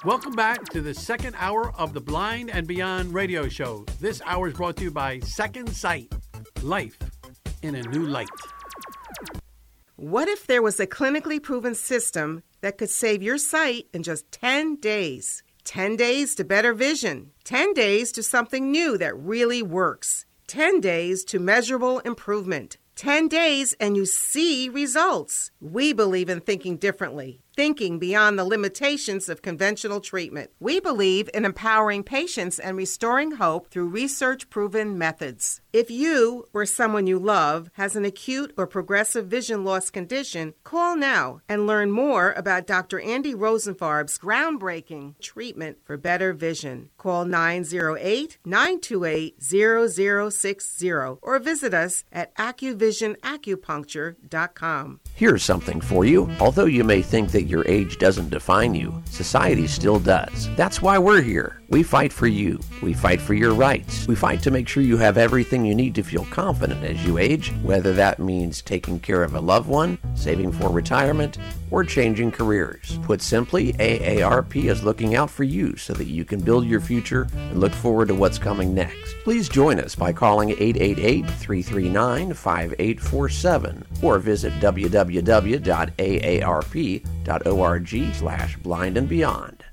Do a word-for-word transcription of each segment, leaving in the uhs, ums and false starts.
Welcome back to the second hour of the Blind and Beyond radio show. This hour is brought to you by Second Sight. Life in a new light. What if there was a clinically proven system that could save your sight in just ten days? ten days to better vision. ten days to something new that really works. ten days to measurable improvement. ten days and you see results. We believe in thinking differently, thinking beyond the limitations of conventional treatment. We believe in empowering patients and restoring hope through research-proven methods. If you or someone you love has an acute or progressive vision loss condition, call now and learn more about Doctor Andy Rosenfarb's groundbreaking treatment for better vision. Call nine zero eight, nine two eight, zero zero six zero or visit us at acuvision acupuncture dot com. Here's something for you. Although you may think that your age doesn't define you, society still does. That's why we're here. We fight for you. We fight for your rights. We fight to make sure you have everything you need to feel confident as you age, whether that means taking care of a loved one, saving for retirement, or changing careers. Put simply, A A R P is looking out for you so that you can build your future and look forward to what's coming next. Please join us by calling eight eight eight, three three nine, five eight four seven or visit w w w dot a a r p dot org slash blind and beyond.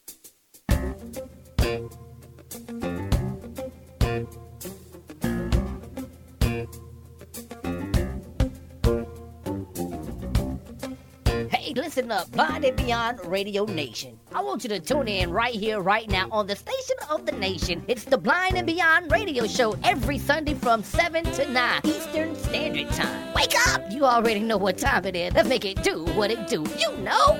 Listen up, Blind and Beyond Radio Nation. I want you to tune in right here, right now on the station of the nation. It's the Blind and Beyond Radio Show every Sunday from seven to nine Eastern Standard Time. Wake up! You already know what time it is. Let's make it do what it do. You know!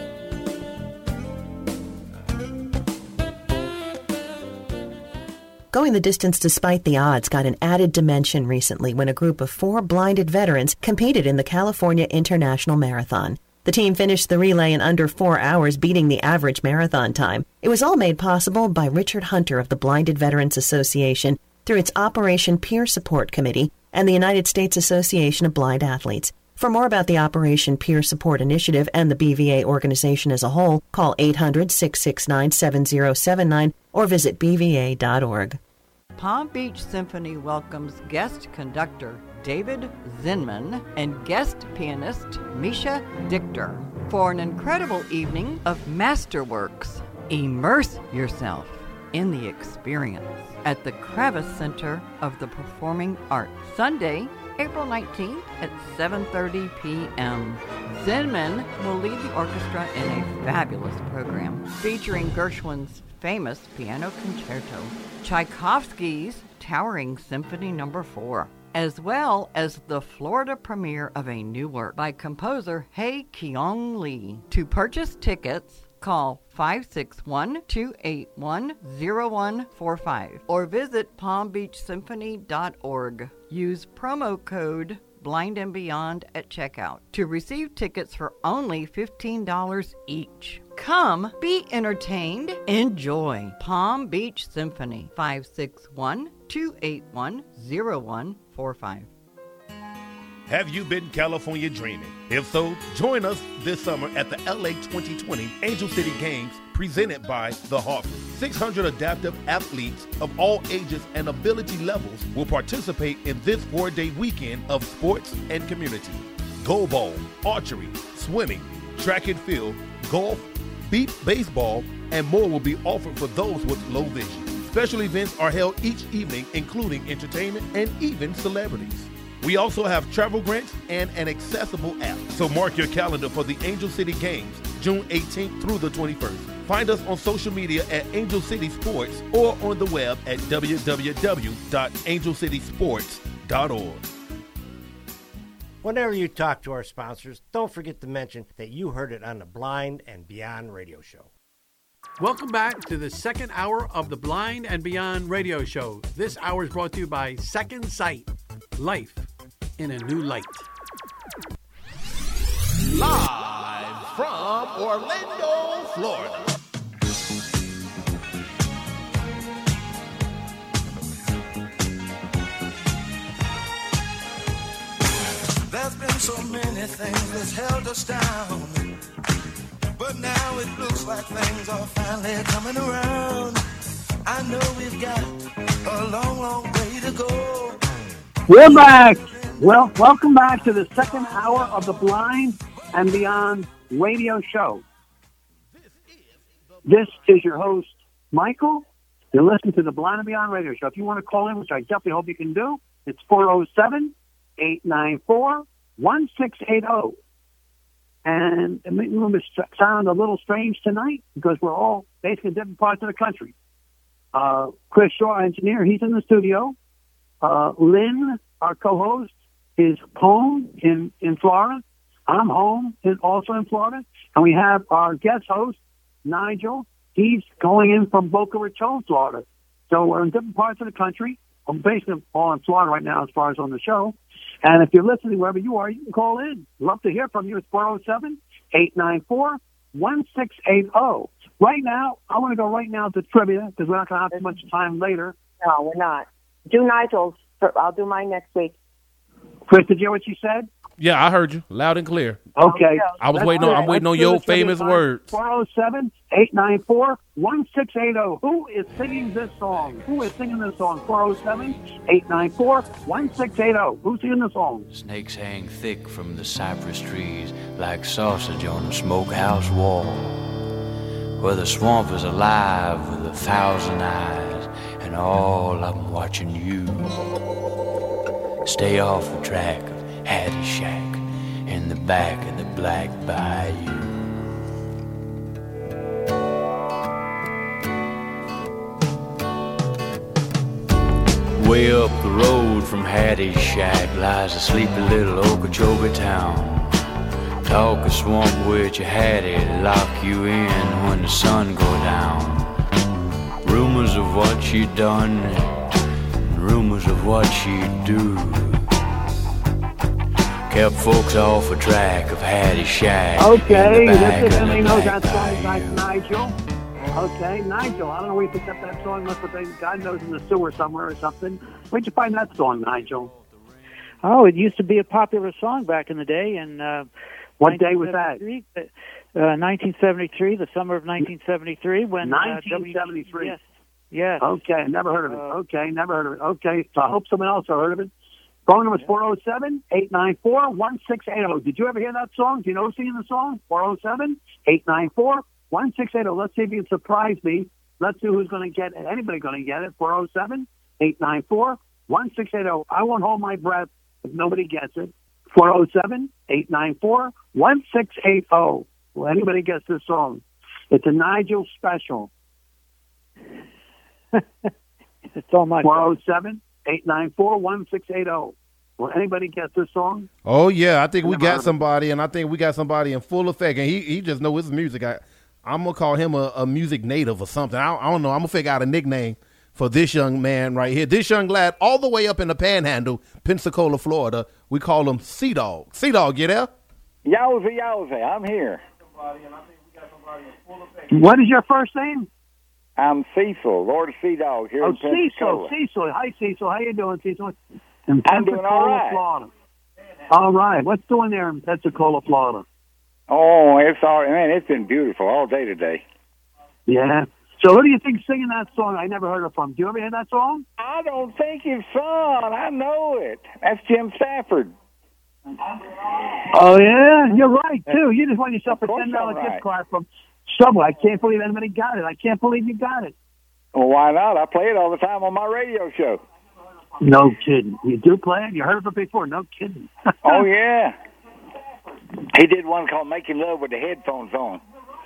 Going the distance despite the odds got an added dimension recently when a group of four blinded veterans competed in the California International Marathon. The team finished the relay in under four hours, beating the average marathon time. It was all made possible by Richard Hunter of the Blinded Veterans Association through its Operation Peer Support Committee and the United States Association of Blind Athletes. For more about the Operation Peer Support Initiative and the B V A organization as a whole, call eight hundred, six six nine, seven zero seven nine or visit b v a dot org. Palm Beach Symphony welcomes guest conductor David Zinman and guest pianist Misha Dichter for an incredible evening of masterworks. Immerse yourself in the experience at the Kravis Center of the Performing Arts, Sunday, April nineteenth at seven thirty p.m. Zinman will lead the orchestra in a fabulous program featuring Gershwin's famous piano concerto, Tchaikovsky's Towering Symphony Number four, as well as the Florida premiere of a new work by composer Hae Kyung Lee. To purchase tickets, call five six one, two eight one, zero one four five or visit palm beach symphony dot org. Use promo code Blind and Beyond at checkout to receive tickets for only fifteen dollars each. Come, be entertained, enjoy. Palm Beach Symphony, five six one, two eight one, zero one four five. Have you been California dreaming? If so, join us this summer at the L A twenty twenty Angel City Games presented by The Hartford. six hundred adaptive athletes of all ages and ability levels will participate in this four-day weekend of sports and community. Goalball, archery, swimming, track and field, golf, beep baseball, and more will be offered for those with low vision. Special events are held each evening, including entertainment and even celebrities. We also have travel grants and an accessible app. So mark your calendar for the Angel City Games, June eighteenth through the twenty-first. Find us on social media at Angel City Sports or on the web at w w w dot angel city sports dot org. Whenever you talk to our sponsors, don't forget to mention that you heard it on the Blind and Beyond radio show. Welcome back to the second hour of the Blind and Beyond radio show. This hour is brought to you by Second Sight. Life in a new light. Live from Orlando, Florida. There's been so many things that's held us down, but But now it looks like things are finally coming around. I know we've got a long, long way to go. We're back. Well, welcome back to the second hour of the Blind and Beyond radio show. This is your host, Michael. You're listening to the Blind and Beyond radio show. If you want to call in, which I definitely hope you can do, it's four oh seven, eight nine four, one six eight oh. And it may sound a little strange tonight because we're all basically in different parts of the country. Uh, Chris Shaw, our engineer, he's in the studio. Uh, Lynn, our co-host, is home in, in Florida. I'm home, in, also in Florida. And we have our guest host, Nigel. He's going in from Boca Raton, Florida. So we're in different parts of the country. I'm basically all in Florida right now as far as on the show. And if you're listening wherever you are, you can call in. Love to hear from you. It's four oh seven, eight nine four, one six eight oh. Right now, I want to go right now to trivia because we're not going to have too much time later. No, we're not. Do Nigel's. I'll do mine next week. Chris, did you hear what she said? Yeah, I heard you loud and clear. Okay. I was waiting on. I'm waiting on your famous words. four oh seven, eight nine four, one six eight oh. Who is singing this song? Who is singing this song? four oh seven, eight nine four, one six eight oh. Who's singing the song? Snakes hang thick from the cypress trees like sausage on a smokehouse wall, where the swamp is alive with a thousand eyes, and all of them watching you. Stay off the track of Hattie Shack in the back of the Black Bayou. Way up the road from Hattie's Shack lies a sleepy little Okeechobee town. Talk a swamp witch, Hattie, lock you in when the sun go down. Rumors of what she done, rumors of what she'd do, kept folks off a track of Hattie Shack. Okay, this is Emily knows that song, like Nigel. Okay, Nigel, I don't know where you picked up that song, unless it's, God knows, in the sewer somewhere or something. Where'd you find that song, Nigel? Oh, it used to be a popular song back in the day. And uh, what day was that? Uh, nineteen seventy-three, the summer of nineteen seventy-three. When nineteen seventy-three. Uh, yes. Yes. Okay, never heard of it. Okay, never heard of it. Okay, so I hope someone else heard of it. Phone number is four oh seven, eight nine four, one six eight oh. Did you ever hear that song? Do you know who's singing the song? four oh seven, eight nine four, one six eight oh. Let's see if you can surprise me. Let's see who's going to get it. Anybody going to get it? four oh seven, eight nine four, one six eight oh. I won't hold my breath if nobody gets it. four oh seven, eight nine four, one six eight oh. Will anybody guess this song? It's a Nigel special. It's all my four oh seven, eight nine four, one six eight oh. Will anybody guess this song? Oh, yeah. I think we got somebody, and I think we got somebody in full effect, and he, he just knows his music. I, I'm going to call him a, a music native or something. I, I don't know. I'm going to figure out a nickname for this young man right here. This young lad all the way up in the Panhandle, Pensacola, Florida. We call him Sea-Dog. Sea-Dog, you there? Yowza, yowza. I'm here. What is your first name? I'm Cecil, Lord of Sea Dog here oh, in Pensacola. Cecil, Cecil. Hi, Cecil. How you doing, Cecil? In I'm doing all right. Florida. All right. What's doing there in Pensacola, Florida? Oh, it's all right. Man, it's been beautiful all day today. Yeah. So who do you think singing that song? I never heard it from. Do you ever hear that song? I don't think it's fun. I know it. That's Jim Stafford. Oh, yeah? You're right, too. You just won yourself a ten dollar gift card from Subway. I can't believe anybody got it. I can't believe you got it. Well, why not? I play it all the time on my radio show. No kidding. You do play it? You heard of it before? No kidding. Oh, yeah. He did one called Making Love with the Headphones On.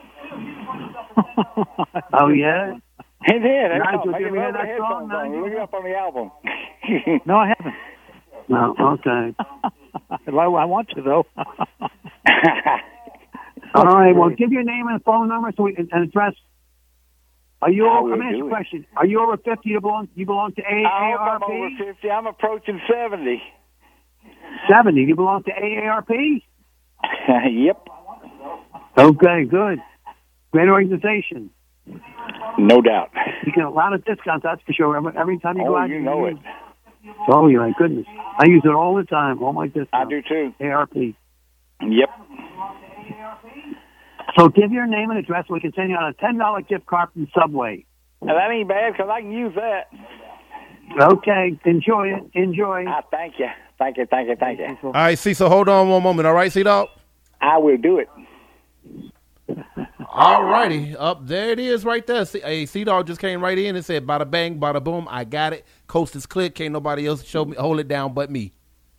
Oh, yeah? He did. Nigel, did you hear that song? Look it up on the album. No, I haven't. No, okay. I, I want to, though. All right, well, give your name and phone number so we, and address. Are you? Over, let me ask you a question. Are you over fifty? You belong. You belong to A A R P. I'm over fifty. I'm approaching seventy. Seventy. You belong to A A R P. Yep. Okay, good. Great organization. No doubt. You get a lot of discounts. That's for sure. Every, every time you oh, go out, you know it. Oh, my goodness! I use it all the time. All my discounts. I do too. A A R P. Yep. So give your name and address. We can send you out a ten dollar gift card from Subway. Now, that ain't bad because I can use that. Okay. Enjoy it. Enjoy. Ah, thank you. Thank you, thank you, thank you. All right, Cecil, hold on one moment. All right, C-Dog? I will do it. All righty. Up there it is right there. C- hey, C-Dog just came right in and said, bada bang, bada boom, I got it. Coast is clear. Can't nobody else show me, hold it down but me.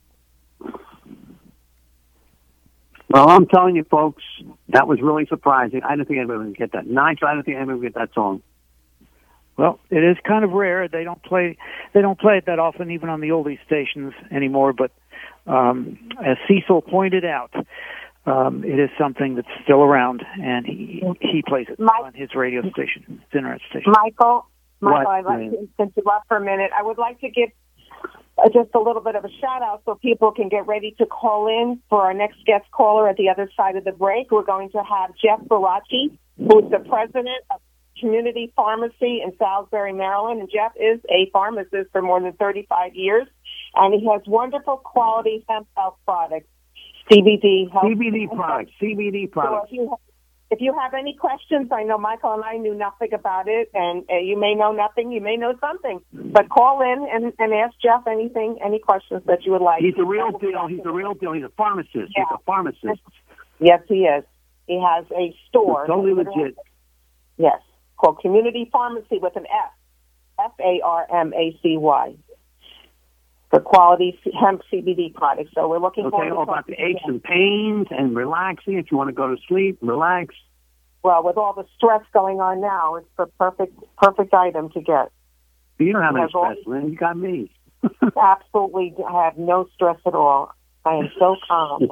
Well, I'm telling you, folks, that was really surprising. I didn't think anybody would get that. Nigel, I didn't think anybody would get that song. Well, it is kind of rare. They don't play. They don't play it that often, even on the oldies stations anymore. But um, as Cecil pointed out, um, it is something that's still around, and he he plays it Mike, on his radio station, his internet station. Michael, Michael, What? I'd like to interrupt for a minute. I would like to give uh, just a little bit of a shout out so people can get ready to call in for our next guest caller at the other side of the break. We're going to have Jeff Baracci, who's the president of Community Pharmacy in Salisbury, Maryland. And Jeff is a pharmacist for more than thirty-five years, and he has wonderful quality hemp health products, C B D health. C B D products, C B D products. So if, you have, if you have any questions, I know Michael and I knew nothing about it, and uh, you may know nothing, you may know something. But call in and, and ask Jeff anything, any questions that you would like. He's a real deal. He's a real deal. He's a pharmacist. Yeah. He's a pharmacist. Yes, he is. He has a store. Totally legit. Yes, called Community Pharmacy with an F, F A R M A C Y, for quality hemp C B D products. So we're looking Okay, forward to all about the talking to aches him. and pains and relaxing. If you want to go to sleep, relax. Well, with all the stress going on now, it's the perfect perfect item to get. You don't have any Has all- stress, Lynn. You got me. Absolutely, I have no stress at all. I am so calm.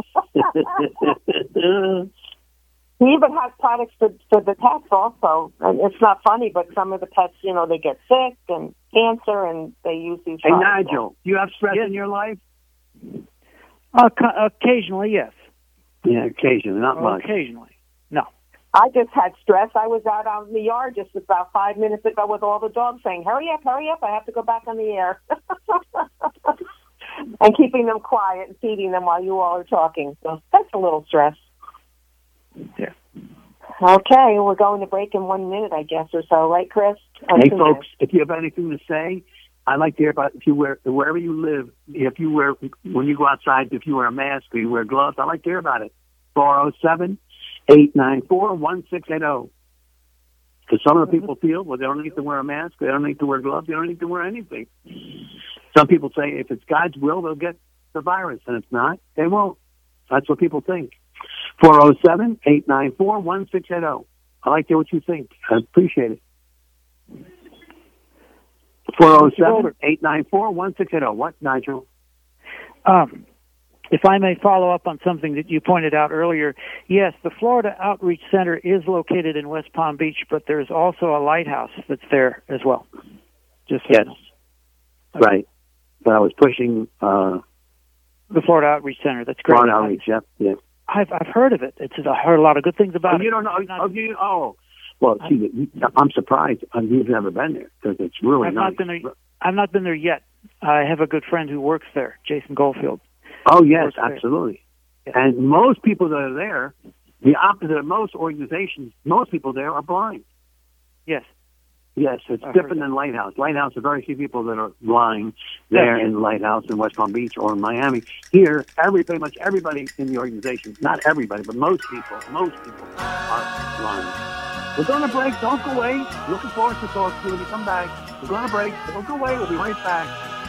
He even has products for, for the pets also. And it's not funny, but some of the pets, you know, they get sick and cancer, and they use these Hey, products. Nigel, do you have stress Yes. in your life? Uh, co- occasionally, yes. Yeah, occasionally, not much. Occasionally, no. I just had stress. I was out on the yard just about five minutes ago with all the dogs saying, hurry up, hurry up, I have to go back on the air. And keeping them quiet and feeding them while you all are talking. So that's a little stress. Yeah. Okay, we're going to break in one minute, I guess, or so. Right, Chris? Hey, folks, if you have anything to say, I'd like to hear about if you wear, wherever you live, if you wear, when you go outside, if you wear a mask or you wear gloves, I'd like to hear about it. four oh seven, eight nine four, one six eight oh. Because some of the people feel, well, they don't need to wear a mask, they don't need to wear gloves, they don't need to wear anything. Some people say if it's God's will, they'll get the virus, and it's not, they won't. That's what people think. four oh seven, eight nine four, one six eight oh. I'd like to hear what you think. I appreciate it. four oh seven, eight nine four, one six eight oh. What, Nigel? Um, if I may follow up on something that you pointed out earlier, yes, the Florida Outreach Center is located in West Palm Beach, but there's also a lighthouse that's there as well. Just so Yes. you know. Right. But I was pushing uh, The Florida Outreach Center. That's great. Florida Outreach, yep. Yeah. I've I've heard of it. It's I heard a lot of good things about Oh, it. you don't know? Oh, you, oh. Well, see, I'm surprised you've never been there because it's really I've nice. not been there. I've not been there yet. I have a good friend who works there, Jason Goldfield. Oh, yes, Works there. absolutely. And most people that are there, the opposite of most organizations, most people there are blind. Yes. Yes, it's I've different than Lighthouse. Lighthouse, there are very few people that are blind there Yeah. in Lighthouse in West Palm Beach or in Miami. Here, every pretty much everybody in the organization, not everybody, but most people, most people are blind. We're going to break. Don't go away. Looking forward to talking to you when you come back. We're going to break. Don't go away. We'll be right back.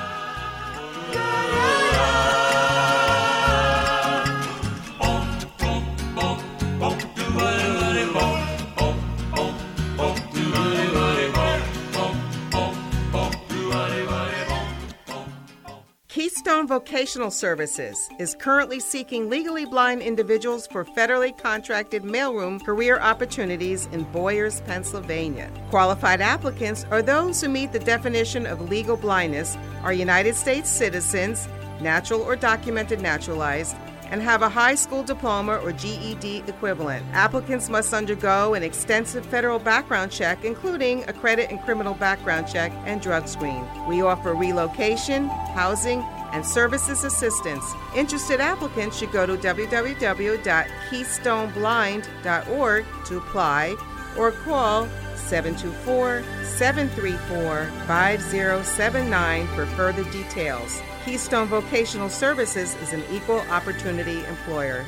Keystone Vocational Services is currently seeking legally blind individuals for federally contracted mailroom career opportunities in Boyers, Pennsylvania. Qualified applicants are those who meet the definition of legal blindness, are United States citizens, natural or documented naturalized, and have a high school diploma or G E D equivalent. Applicants must undergo an extensive federal background check, including a credit and criminal background check and drug screen. We offer relocation, housing, and services assistance. Interested applicants should go to w w w dot keystone blind dot org to apply or call seven two four, seven three four, five zero seven nine for further details. Keystone Vocational Services is an equal opportunity employer.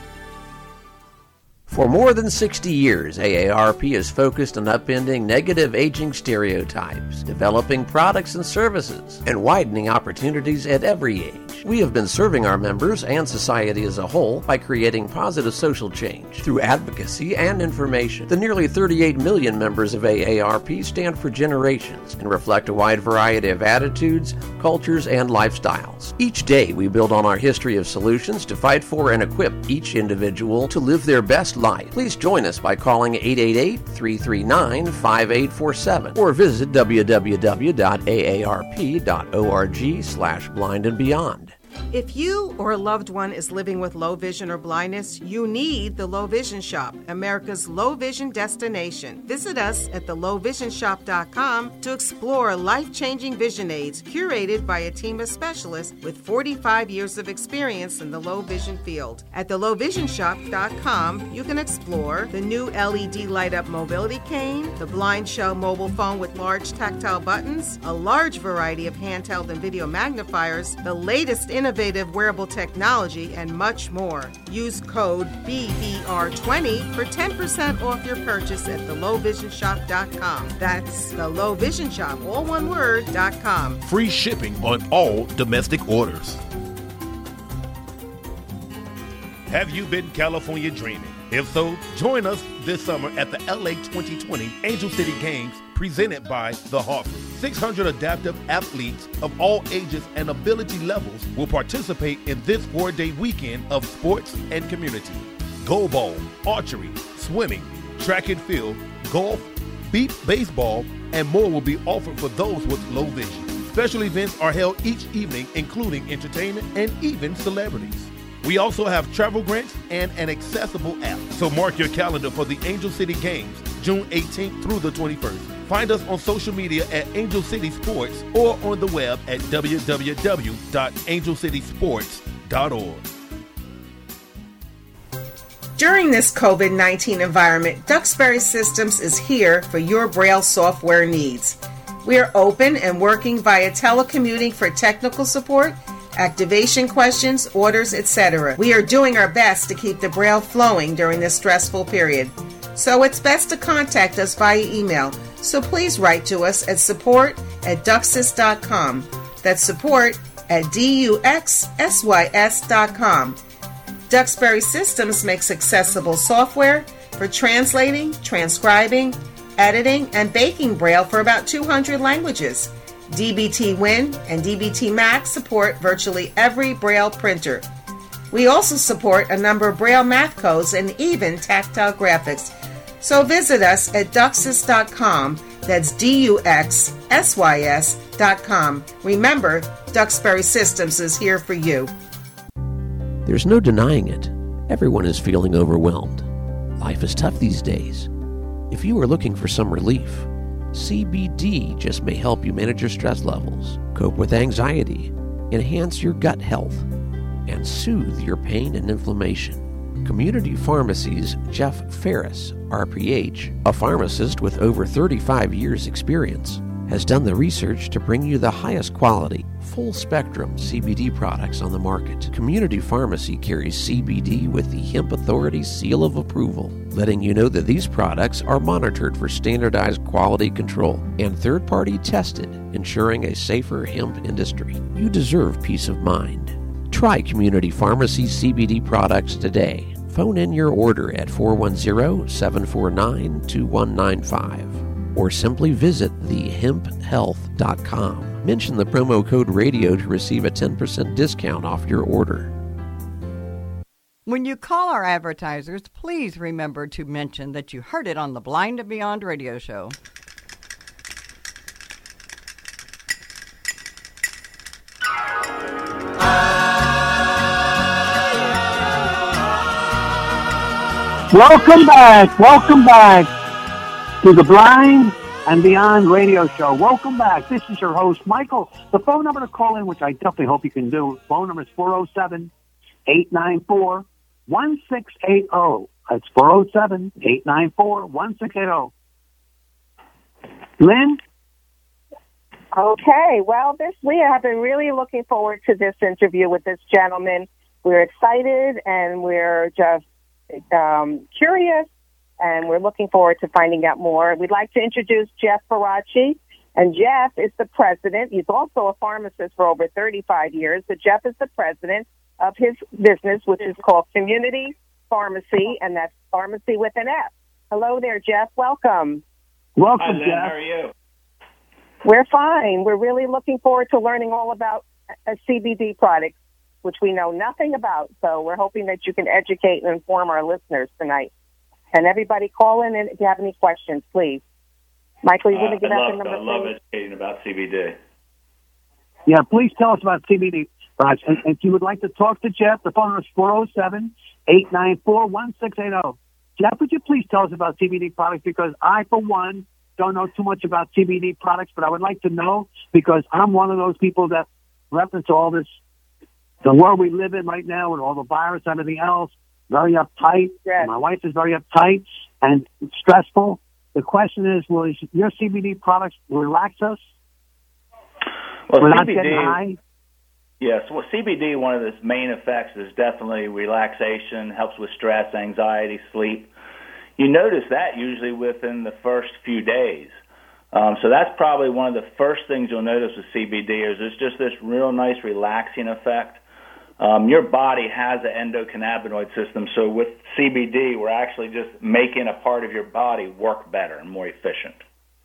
For more than sixty years, A A R P is focused on upending negative aging stereotypes, developing products and services, and widening opportunities at every age. We have been serving our members and society as a whole by creating positive social change through advocacy and information. The nearly thirty-eight million members of A A R P stand for generations and reflect a wide variety of attitudes, cultures, and lifestyles. Each day, we build on our history of solutions to fight for and equip each individual to live their best life. Please join us by calling eight eight eight, three three nine, five eight four seven or visit w w w dot a a r p dot org slash blind and beyond. If you or a loved one is living with low vision or blindness, you need the Low Vision Shop, America's low vision destination. Visit us at the low vision shop dot com to explore life-changing vision aids curated by a team of specialists with forty-five years of experience in the low vision field. At the low vision shop dot com, you can explore the new L E D light-up mobility cane, the Blind Shell mobile phone with large tactile buttons, a large variety of handheld and video magnifiers, the latest innovative wearable technology, and much more. Use code B V R twenty for ten percent off your purchase at the low vision shop dot com. That's the Low Vision Shop, all one word, dot com. Free shipping on all domestic orders. Have you been California dreaming? If so, join us this summer at the L A twenty twenty Angel City Games presented by The Hartford. six hundred adaptive athletes of all ages and ability levels will participate in this four-day weekend of sports and community. Goalball, archery, swimming, track and field, golf, beep baseball, and more will be offered for those with low vision. Special events are held each evening, including entertainment and even celebrities. We also have travel grants and an accessible app. So mark your calendar for the Angel City Games, June eighteenth through the twenty-first. Find us on social media at Angel City Sports or on the web at w w w dot angel city sports dot org. During this covid nineteen environment, Duxbury Systems is here for your Braille software needs. We are open and working via telecommuting for technical support, activation questions, orders, et cetera. We are doing our best to keep the Braille flowing during this stressful period. So it's best to contact us via email. So please write to us at support at duxsys dot com. That's support at D U X S Y S dot com. Duxbury Systems makes accessible software for translating, transcribing, editing, and baking Braille for about two hundred languages. D B T Win and D B T Max support virtually every Braille printer. We also support a number of Braille math codes and even tactile graphics. So visit us at duxsys dot com. That's D U X S Y S dot com. Remember, Duxbury Systems is here for you. There's no denying it. Everyone is feeling overwhelmed. Life is tough these days. If you are looking for some relief, C B D just may help you manage your stress levels, cope with anxiety, enhance your gut health, and soothe your pain and inflammation. Community Pharmacy's Jeff Ferris, R P H, a pharmacist with over thirty-five years experience, has done the research to bring you the highest quality, full-spectrum C B D products on the market. Community Pharmacy carries C B D with the Hemp Authority seal of approval, letting you know that these products are monitored for standardized quality control and third-party tested, ensuring a safer hemp industry. You deserve peace of mind. Try Community Pharmacy C B D products today. Phone in your order at four one zero, seven four nine, two one nine five or simply visit the hemp health dot com. Mention the promo code radio to receive a ten percent discount off your order. When you call our advertisers, please remember to mention that you heard it on the Blind and Beyond radio show. Welcome back, welcome back to the Blind and Beyond radio show. Welcome back. This is your host, Michael. The phone number to call in, which I definitely hope you can do, phone number is four oh seven, eight nine four, one six eight zero. That's four oh seven, eight nine four, one six eight zero. Lynn? Okay, well, this we have been really looking forward to this interview with this gentleman. We're excited and we're just um, curious, and we're looking forward to finding out more. We'd like to introduce Jeff Faraci, and Jeff is the president. He's also a pharmacist for over thirty-five years, but Jeff is the president of his business, which is called Community Pharmacy, and that's pharmacy with an F. Hello there, Jeff. Welcome. Welcome, Hi, Lynn. Jeff. How are you? We're fine. We're really looking forward to learning all about a C B D product, which we know nothing about. So we're hoping that you can educate and inform our listeners tonight. And everybody call in and if you have any questions, please. Michael, you Uh, want to give I out love, the number, I love please? educating about C B D. Yeah, please tell us about C B D products. And if you would like to talk to Jeff, the phone number is four oh seven, eight nine four, one six eight zero. Jeff, would you please tell us about C B D products? Because I, for one, don't know too much about C B D products, but I would like to know because I'm one of those people that reference all this, the world we live in right now with all the virus and everything else, very uptight. Yes. My wife is very uptight and stressful. The question is, will your C B D products relax us Well, without C B D, getting high? Yes, well, C B D, one of its main effects is definitely relaxation, helps with stress, anxiety, sleep. You notice that usually within the first few days. Um, so that's probably one of the first things you'll notice with C B D is there's just this real nice relaxing effect. Um, your body has an endocannabinoid system, so with C B D, we're actually just making a part of your body work better and more efficient.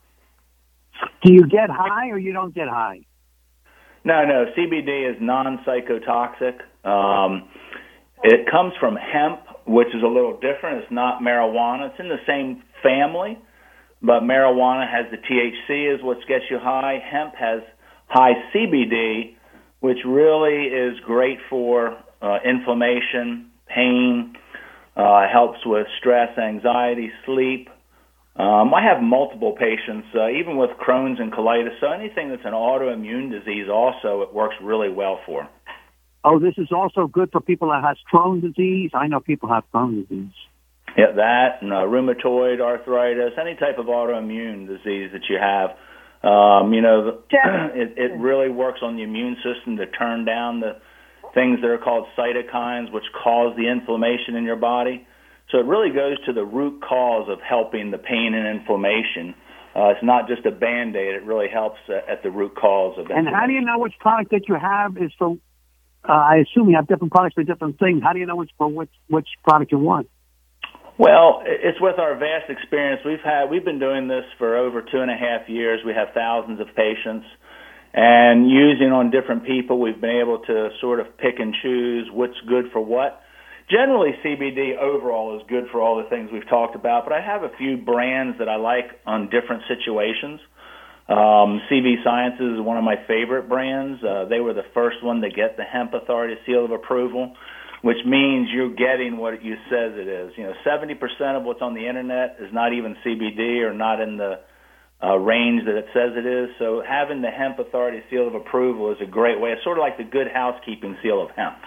Do you get high or you don't get high? No, no, C B D is non-psychotoxic. Um, it comes from hemp, which is a little different. It's not marijuana. It's in the same family, but marijuana has the T H C is what gets you high. Hemp has high C B D, which really is great for uh, inflammation, pain, uh, helps with stress, anxiety, sleep. Um, I have multiple patients, uh, even with Crohn's and colitis, so anything that's an autoimmune disease also it works really well for. Oh, this is also good for people that has Crohn's disease. I know people have Crohn's disease. Yeah, that and uh, rheumatoid arthritis, any type of autoimmune disease that you have. Um, you know, the, it, it really works on the immune system to turn down the things that are called cytokines, which cause the inflammation in your body. So it really goes to the root cause of helping the pain and inflammation. Uh, it's not just a Band-Aid. It really helps uh, at the root cause of inflammation. And how do you know which product that you have is for, uh, I assume you have different products for different things. How do you know which for which, which product you want? Well, it's with our vast experience. We've had we've been doing this for over two and a half years. We have thousands of patients, and using on different people, we've been able to sort of pick and choose what's good for what. Generally, C B D overall is good for all the things we've talked about, but I have a few brands that I like on different situations. Um, C V Sciences is one of my favorite brands. Uh, they were the first one to get the Hemp Authority seal of approval, which means you're getting what it says it is. You know, seventy percent of what's on the internet is not even C B D or not in the uh, range that it says it is. So having the Hemp Authority seal of approval is a great way. It's sort of like the Good Housekeeping seal of hemp.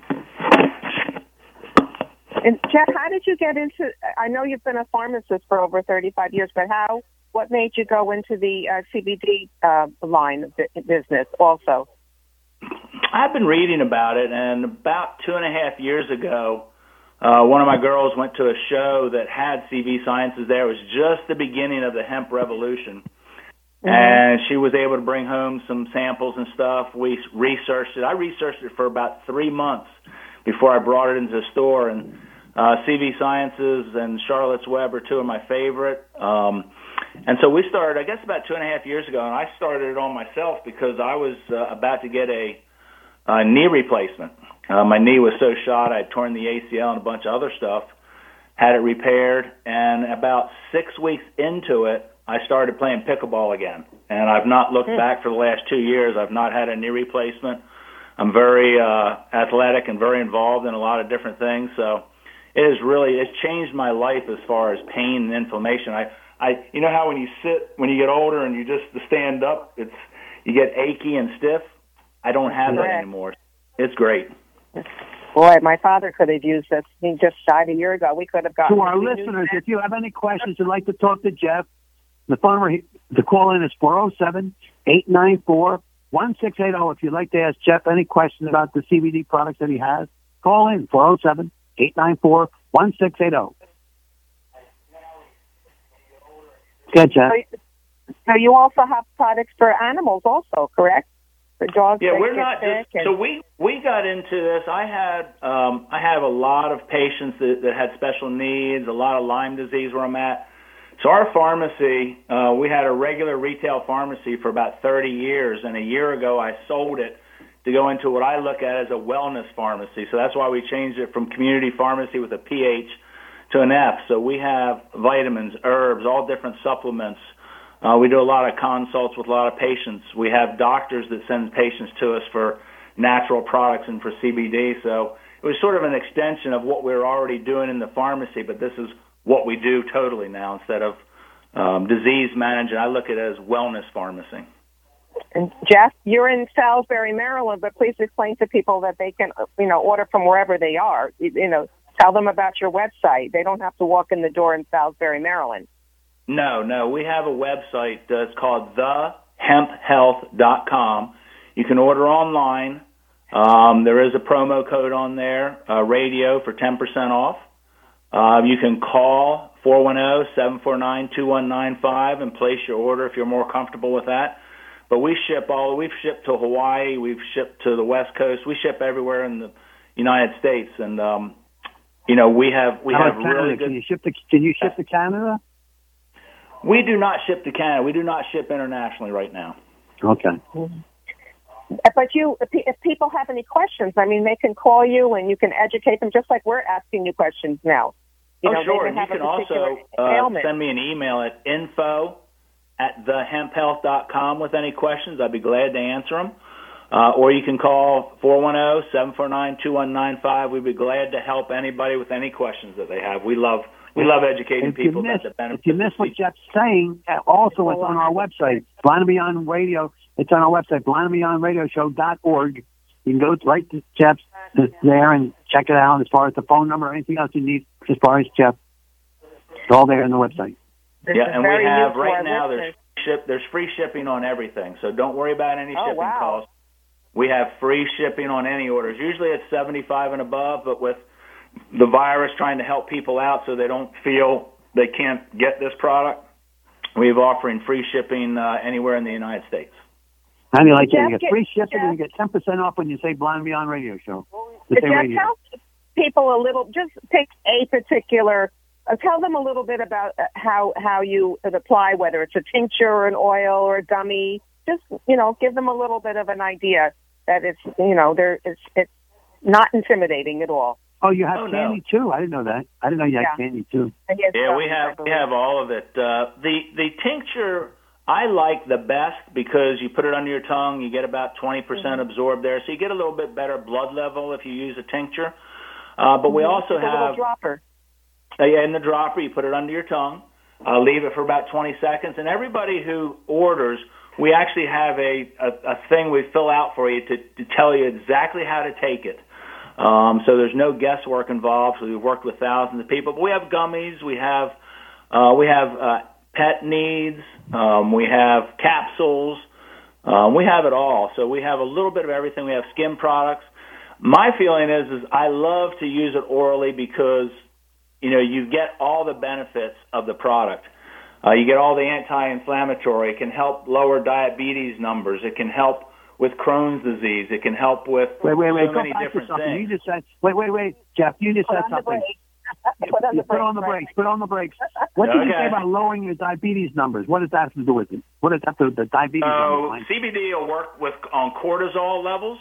And Jeff, how did you get into? I know you've been a pharmacist for over thirty-five years, but how? What made you go into the uh, C B D uh, line of business? Also, I've been reading about it, and about two and a half years ago, uh, one of my girls went to a show that had C V Sciences there. It was just the beginning of the hemp revolution, mm-hmm. and she was able to bring home some samples and stuff. We researched it. I researched it for about three months before I brought it into the store, and uh, C V Sciences and Charlotte's Web are two of my favorite. Um, and so we started, I guess, about two and a half years ago, and I started it on myself because I was uh, about to get a Uh, knee replacement. Uh, my knee was so shot, I had torn the A C L and a bunch of other stuff, had it repaired, and about six weeks into it, I started playing pickleball again. And I've not looked mm. back for the last two years. I've not had a knee replacement. I'm very uh, athletic and very involved in a lot of different things. So it has really, it's changed my life as far as pain and inflammation. I, I, you know how when you sit, when you get older and you just to stand up, it's you get achy and stiff. I don't have that anymore. It's great. Boy, my father could have used this. He just died a year ago. We could have gotten. To our listeners, if you have any questions you'd like to talk to Jeff, the phone number to call in is four oh seven, eight nine four, one six eight zero. If you'd like to ask Jeff any questions about the C B D products that he has, call in four oh seven, eight nine four, one six eight zero. Good, Jeff. So, so you also have products for animals also, correct? For dogs. Yeah, that we're get not sick just, and- so we we got into this. I had um, I have a lot of patients that, that had special needs, a lot of Lyme disease where I'm at. So our pharmacy, uh, we had a regular retail pharmacy for about thirty years, and a year ago I sold it to go into what I look at as a wellness pharmacy. So that's why we changed it from community pharmacy with a P H to an F. So we have vitamins, herbs, all different supplements. Uh, we do a lot of consults with a lot of patients. We have doctors that send patients to us for natural products and for C B D. So it was sort of an extension of what we were already doing in the pharmacy, but this is what we do totally now instead of um, disease management. I look at it as wellness pharmacy. And Jeff, you're in Salisbury, Maryland, but please explain to people that they can, you know, order from wherever they are. You, you know, tell them about your website. They don't have to walk in the door in Salisbury, Maryland. No, no. We have a website that's called the hemp health dot com. You can order online. Um, there is a promo code on there, uh, radio, for ten percent off. Uh, you can call four one zero, seven four nine, two one nine five and place your order if you're more comfortable with that. But we ship all, we've shipped to Hawaii, we've shipped to the West Coast, we ship everywhere in the United States. And, um, you know, we have, we How have about Canada? really good. Can you ship to, can you ship to Canada? We do not ship to Canada. We do not ship internationally right now. Okay. But you, if people have any questions, I mean, they can call you and you can educate them just like we're asking you questions now. You oh, know, sure. They And may you have can a particular also uh, ailment. send me an email at info at the hemp health dot com with any questions. I'd be glad to answer them. Uh, or you can call four one zero, seven four nine, two one nine five. We'd be glad to help anybody with any questions that they have. We love we love educating If you people miss, about the benefits. if you miss what Jeff's saying, uh, also it's on our website, Blind and Beyond Radio. It's on our website, blind and beyond radio show dot org. You can go right to Jeff's it's there and check it out as far as the phone number or anything else you need as far as Jeff. It's all there on the website. This yeah, is and we very have new to right our now there's listeners. ship there's free shipping on everything. So don't worry about any Oh, shipping wow. costs. We have free shipping on any orders. Usually it's seventy-five and above, but with the virus trying to help people out so they don't feel they can't get this product, we're offering free shipping uh, anywhere in the United States. How do you like that? Jeff, You get get- free shipping Jeff- and you get ten percent off when you say Blind and Beyond Radio Show. But Just say Jeff, radio. tell people a little, just pick a particular, uh, tell them a little bit about uh, how, how you apply, whether it's a tincture or an oil or a gummy. Just, you know, give them a little bit of an idea that it's, you know, there it's, it's not intimidating at all. Oh, you have Oh, no. candy too? I didn't know that. I didn't know you had Yeah. candy too. And yes, Yeah, we gummies, I have we believe. have all of it. Uh, the the tincture I like the best because you put it under your tongue, you get about twenty percent Mm-hmm. absorbed there, so you get a little bit better blood level if you use a tincture. Uh, but we also It's a little have dropper. Uh, yeah, in the dropper, you put it under your tongue, uh, leave it for about twenty seconds, and everybody who orders, we actually have a, a, a thing we fill out for you to, to tell you exactly how to take it. Um, so there's no guesswork involved. So we've worked with thousands of people. But we have gummies, we have uh, we have uh, pet needs, um, we have capsules, um, we have it all. So we have a little bit of everything. We have skin products. My feeling is, is I love to use it orally because, you know, you get all the benefits of the product. Uh, you get all the anti-inflammatory. It can help lower diabetes numbers. It can help with Crohn's disease. It can help with Wait, wait, wait. so Go many back to different something. things. You just said, wait, wait, wait. Jeff, you just Put said on the something. brakes. Put on You the put on the brakes. brakes. Put on the brakes. What did you Okay. say about lowering your diabetes numbers? What does that have to do with it? What does that do with the diabetes So numbers? C B D will work with on cortisol levels,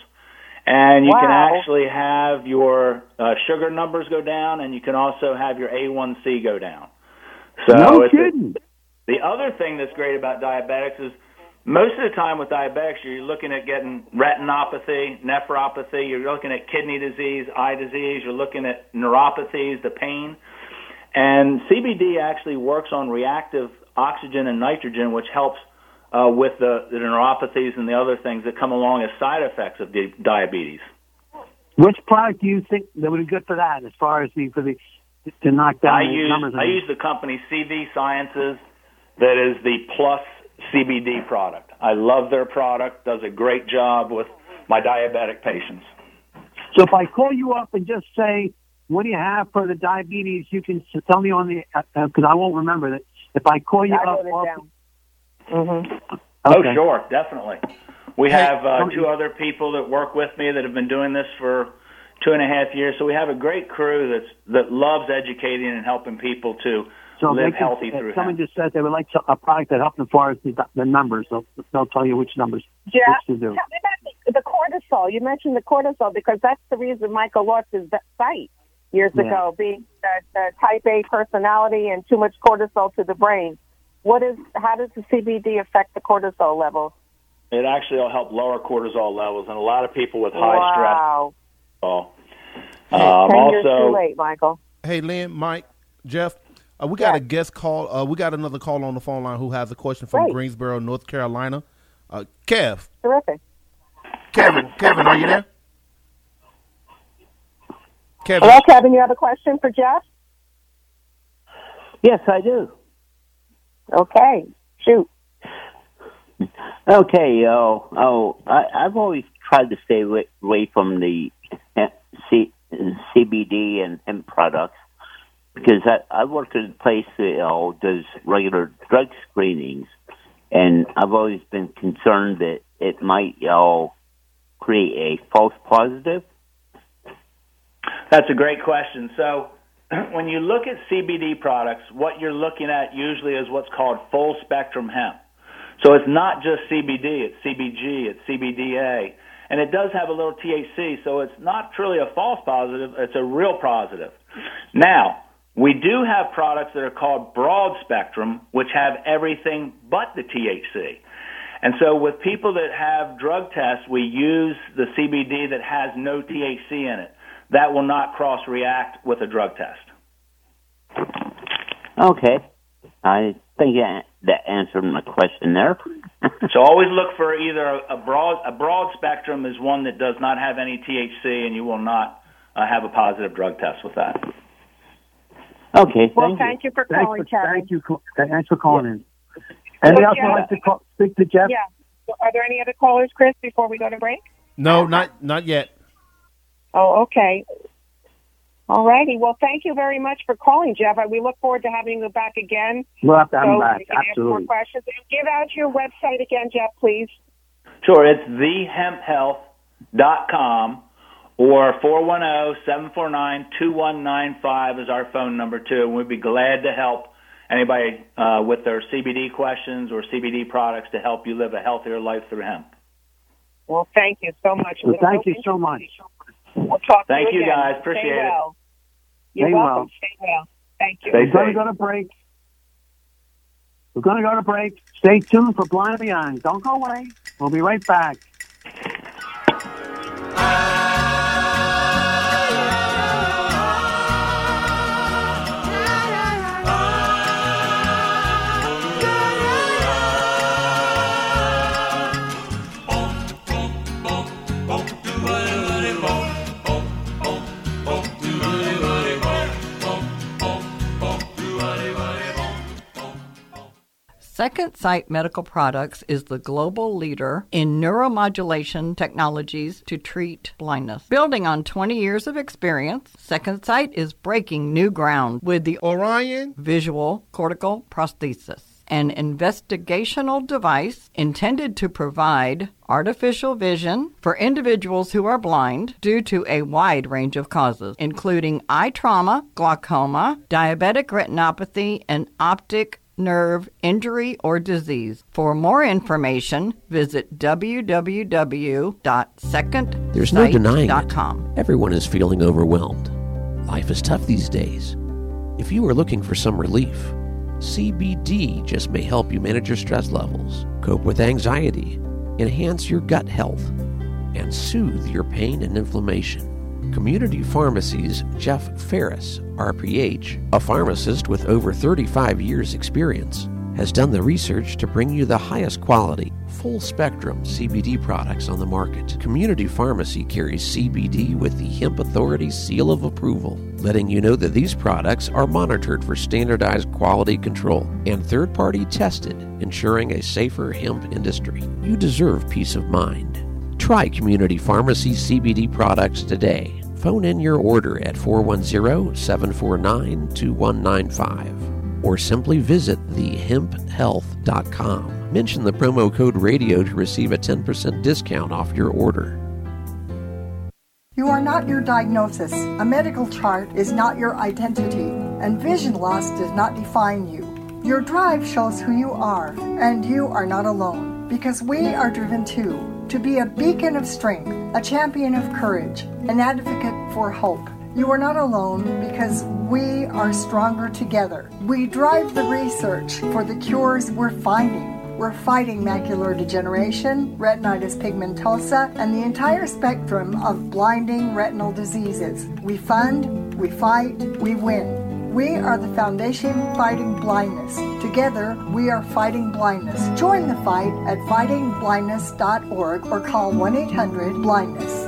and you can Wow. actually have your uh, sugar numbers go down, and you can also have your A one C go down. So No it's a- kidding. the other thing that's great about diabetics is most of the time with diabetics, you're looking at getting retinopathy, nephropathy, you're looking at kidney disease, eye disease, you're looking at neuropathies, the pain. And C B D actually works on reactive oxygen and nitrogen, which helps uh, with the, the neuropathies and the other things that come along as side effects of di- diabetes. Which product do you think that would be good for that, as far as the for the to knock down I the use numbers? I use the company C V Sciences, that is the Plus C B D product. I love their product; does a great job with my diabetic patients. So if I call you up and just say, "What do you have for the diabetes?" You can s- tell me on the because uh, I won't remember that. If I call you I up, wrote it off, down. Mm-hmm. Oh, Okay. sure, definitely. We Hey, have uh, tell me- two other people that work with me that have been doing this for two and a half years. So we have a great crew that's that loves educating and helping people to so they live can- healthy if through someone hemp. just said they would like to, a product that helps them as far as the, the numbers. So they'll tell you which numbers Jeff, which to do. tell me about the, the cortisol. You mentioned the cortisol because that's the reason Michael lost his sight years Yeah. ago, being the, the type A personality and too much cortisol to the brain. What is? How does the C B D affect the cortisol levels? It actually will help lower cortisol levels, and a lot of people with high Wow. stress. Oh. Um, Ten years also, too late, Michael. Hey, Lynn, Mike, Jeff, uh, we got a guest call. Uh, we got another call on the phone line who has a question from Great. Greensboro, North Carolina. Uh, Kev, Terrific. Kevin, Kevin, are you there? Kevin, Hello, Kevin. You have a question for Jeff? Yes, I do. Okay. Shoot. Okay. Oh, oh, I, I've always tried to stay away, away from the uh, C, C B D and hemp products because I, I work at a place that you know, does regular drug screenings, and I've always been concerned that it might you know, create a false positive. that's a great question. So when you look at C B D products, what you're looking at usually is what's called full spectrum hemp. So it's not just C B D, it's C B G, it's C B D A, and it does have a little T H C, so it's not truly a false positive, it's a real positive. Now, we do have products that are called broad spectrum, which have everything but the T H C. And so with people that have drug tests, we use the C B D that has no T H C in it. That will not cross-react with a drug test. Okay. I think that answered my question there. So always look for either a broad a broad spectrum is one that does not have any T H C, and you will not uh, have a positive drug test with that. Okay. Well, thank, thank you, for Thanks calling, for, Kevin. thank you. co- Thanks for calling in. Anybody else Jeff- would like to call, speak to Jeff? Yeah. So are there any other callers, Chris, before we go to break? no, not not yet. Oh, okay. All righty. Well, thank you very much for calling, Jeff. We look forward to having you back again. We'll have to have so him back. we can ask more Absolutely. questions. And give out your website again, Jeff, please. Sure, it's the hemp health dot com or four one zero, seven four nine, two one nine five is our phone number, too. And we'd be glad to help anybody uh, with their C B D questions or C B D products to help you live a healthier life through hemp. Well, thank you so much. Well, thank you so much. We'll talk Thank to you you, again. guys. Appreciate Stay it. well. You're Stay welcome. well. Stay well. Thank you. We're going to go to break. We're going to go to break. Stay tuned for Blind and Beyond. Don't go away. We'll be right back. Second Sight Medical Products is the global leader in neuromodulation technologies to treat blindness. Building on twenty years of experience, Second Sight is breaking new ground with the Orion Visual Cortical Prosthesis, an investigational device intended to provide artificial vision for individuals who are blind due to a wide range of causes, including eye trauma, glaucoma, diabetic retinopathy, and optic nerve injury or disease. For more information, visit w w w dot second There's no denying dot it. com. Everyone is feeling overwhelmed. Life is tough these days. If you are looking for some relief, C B D just may help you manage your stress levels, cope with anxiety, enhance your gut health, and soothe your pain and inflammation. Community Pharmacy's Jeff Ferris, R P H, a pharmacist with over thirty-five years experience, has done the research to bring you the highest quality, full-spectrum C B D products on the market. Community Pharmacy carries C B D with the Hemp Authority seal of approval, letting you know that these products are monitored for standardized quality control and third-party tested, ensuring a safer hemp industry. You deserve peace of mind. Try Community Pharmacy C B D products today. Phone in your order at four one zero, seven four nine, two one nine five or simply visit the hemp health dot com. Mention the promo code radio to receive a ten percent discount off your order. You are not your diagnosis. A medical chart is not your identity, and vision loss does not define you. Your drive shows who you are, and you are not alone, because we are driven too, to be a beacon of strength, a champion of courage, an advocate for hope. You are not alone because we are stronger together. We drive the research for the cures we're finding. We're fighting macular degeneration, retinitis pigmentosa, and the entire spectrum of blinding retinal diseases. We fund, we fight, we win. We are the Foundation Fighting Blindness. Together, we are fighting blindness. Join the fight at fighting blindness dot org or call one eight hundred blindness.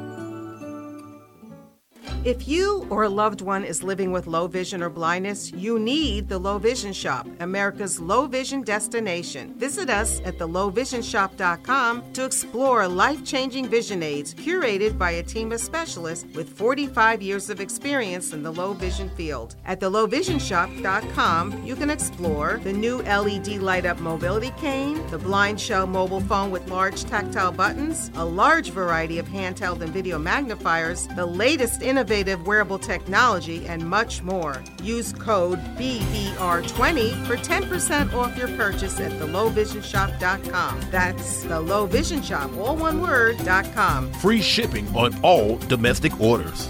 If you or a loved one is living with low vision or blindness, you need the Low Vision Shop, America's low vision destination. Visit us at the low vision shop dot com to explore life-changing vision aids curated by a team of specialists with forty-five years of experience in the low vision field. At the low vision shop dot com, you can explore the new L E D light-up mobility cane, the Blind Shell mobile phone with large tactile buttons, a large variety of handheld and video magnifiers, the latest innovative wearable technology, and much more. Use code B V R twenty for ten percent off your purchase at the low vision shop dot com. That's the Low Vision Shop, all one word, dot com. Free shipping on all domestic orders.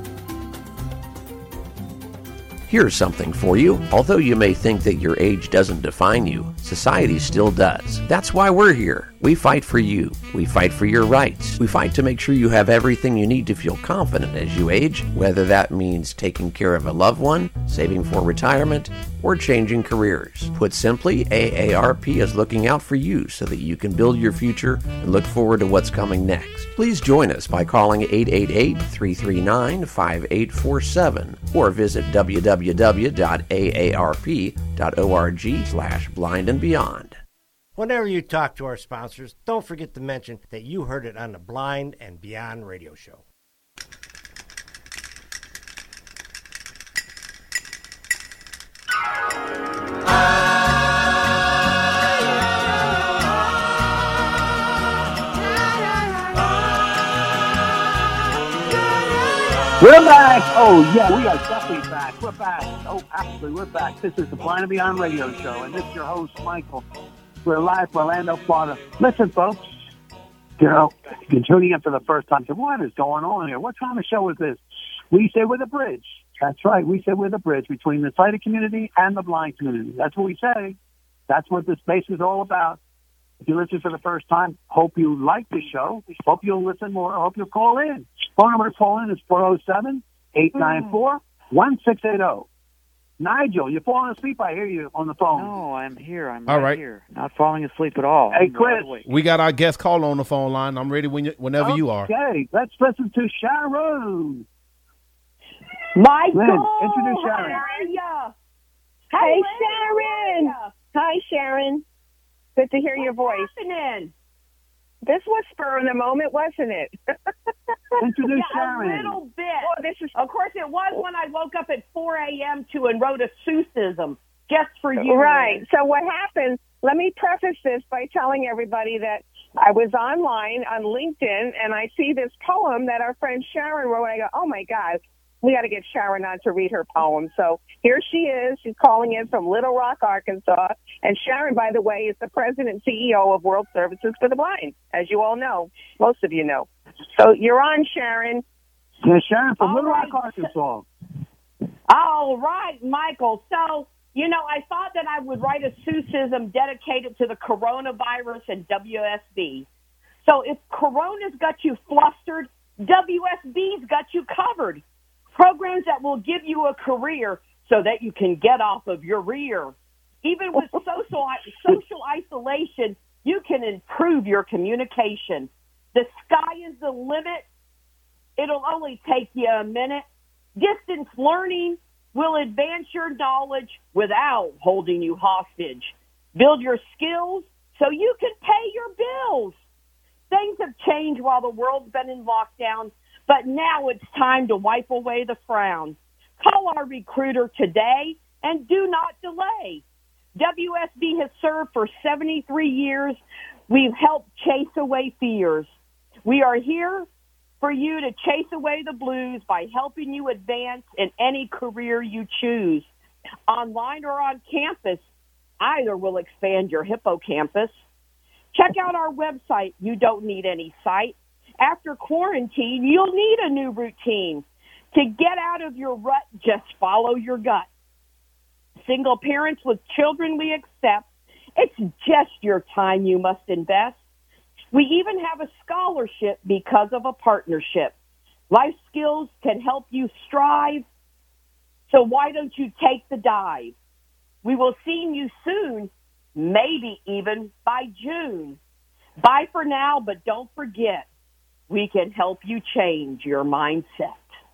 Here's something for you. Although you may think that your age doesn't define you, society still does. That's why we're here. We fight for you. We fight for your rights. We fight to make sure you have everything you need to feel confident as you age, whether that means taking care of a loved one, saving for retirement, or changing careers. Put simply, A A R P is looking out for you so that you can build your future and look forward to what's coming next. Please join us by calling eight eight eight, three three nine, five eight four seven or visit w w w dot a a r p dot org slash blind and beyond. Whenever you talk to our sponsors, don't forget to mention that you heard it on the Blind and Beyond radio show. We're back. Oh, yeah, we are definitely back. We're back. Oh, absolutely, we're back. This is the Blind and Beyond radio show, and this is your host, Michael. We're live from Orlando, Florida. Listen, folks, you know, if you're tuning in for the first time, say, what is going on here? What kind of show is this? We say we're the bridge. That's right. We say we're the bridge between the sighted community and the blind community. That's what we say. That's what this space is all about. If you listen for the first time, hope you like the show. Hope you'll listen more. Hope you'll call in. Phone number to call in is four oh seven, eight nine four, one six eight oh. Nigel, you're falling asleep. I hear you on the phone. No, I'm here. I'm all right, right here. Not falling asleep at all. Hey, Chris. We got our guest caller on the phone line. I'm ready when you, whenever okay, you are. Okay, let's listen to Sharon. Michael, Lynn, introduce Sharon. How are ya? Hey, Sharon. Hi, Sharon. Good to hear What's your voice. Happening? This was spur in the moment, wasn't it? Introduce yeah, Sharon. A little bit. Well, this is, of course, it was when I woke up at four a.m. to and wrote a Seussism just for you. Right. Lynn. So what happened, let me preface this by telling everybody that I was online on LinkedIn, and I see this poem that our friend Sharon wrote, and I go, oh, my God. We got to get Sharon on to read her poem. So here she is. She's calling in from Little Rock, Arkansas. And Sharon, by the way, is the president and C E O of World Services for the Blind, as you all know. Most of you know. So you're on, Sharon. Yeah, Sharon from All Little right. Rock, Arkansas. All right, Michael. So, you know, I thought that I would write a Seussism dedicated to the coronavirus and W S B. So if Corona's got you flustered, W S B's got you covered. Programs that will give you a career so that you can get off of your rear. Even with social social isolation, you can improve your communication. The sky is the limit. It'll only take you a minute. Distance learning will advance your knowledge without holding you hostage. Build your skills so you can pay your bills. Things have changed while the world's been in lockdown, but now it's time to wipe away the frown. Call our recruiter today and do not delay. W S B has served for seventy-three years. We've helped chase away fears. We are here for you to chase away the blues by helping you advance in any career you choose. Online or on campus, either will expand your hippocampus. Check out our website. You don't need any site. After quarantine, you'll need a new routine. To get out of your rut, just follow your gut. Single parents with children we accept. It's just your time you must invest. We even have a scholarship because of a partnership. Life skills can help you strive. So why don't you take the dive? We will see you soon, maybe even by June. Bye for now, but don't forget, we can help you change your mindset.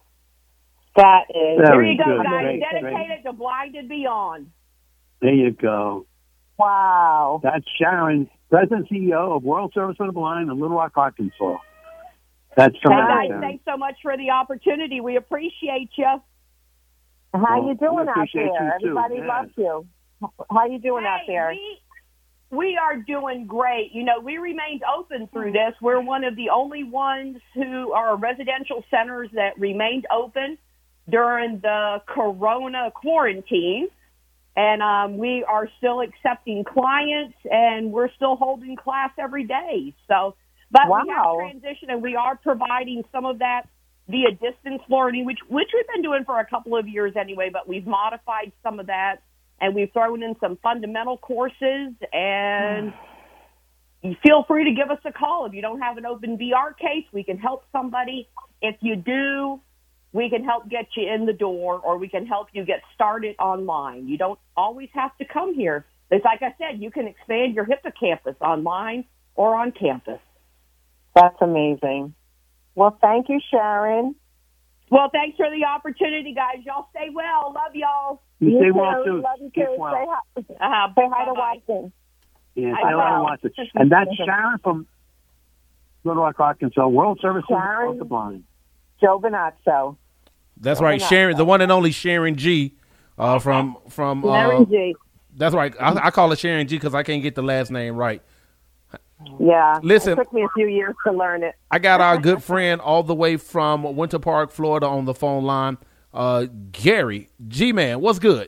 That is. There you go, good. guys. Great, Dedicated to Blind and Beyond. There you go. Wow. That's Sharon, President and C E O of World Service for the Blind in Little Rock, Arkansas. That's Hey, tremendous. guys, Sharon. thanks so much for the opportunity. We appreciate you. How Well, you doing we out appreciate there? you, too. Everybody Yeah. loves you. How you doing out Hey, there? We, we are doing great. You know, we remained open through this. We're one of the only ones who are residential centers that remained open during the corona quarantine. And um, we are still accepting clients, and we're still holding class every day. So, but we have Wow. transitioned, and we are providing some of that via distance learning, which which we've been doing for a couple of years anyway. But we've modified some of that, and we've thrown in some fundamental courses. And you feel free to give us a call if you don't have an open V R case. We can help somebody. If you do, we can help get you in the door, or we can help you get started online. You don't always have to come here. It's like I said, you can expand your hippocampus online or on campus. That's amazing. Well, thank you, Sharon. Well, thanks for the opportunity, guys. Y'all stay well. Love y'all. You stay well, too. Love you, Keep too. well. Say hi, Uh-huh. say hi to Bye-bye. Watson. Yeah, I I want to will. watch it. And that's Sharon from Little Rock, Arkansas, World Service Sharon. for the Blind. Joe Bonazzo. That's right, Sharon, the one and only Sharon G. Uh, from from uh, Sharon G. That's right. I, I call her Sharon G because I can't get the last name right. Yeah. Listen. It took me a few years to learn it. I got our good friend all the way from Winter Park, Florida, on the phone line. Uh, Gary G Man, what's good?